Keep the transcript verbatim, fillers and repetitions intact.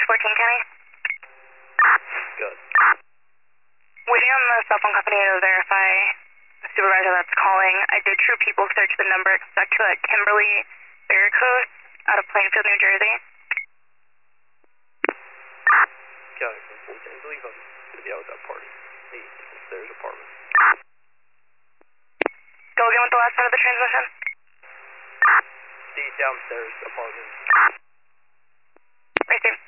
fourteen County. Good. Waiting on the cell phone company to verify the supervisor that's calling. I did True People search the number. It's back to a Kimberly Barricos out of Plainfield, New Jersey. County from fourteen, I believe I'm going to be out at that party. The upstairs apartment. Go again with the last part of the transmission. The downstairs apartment. Right there.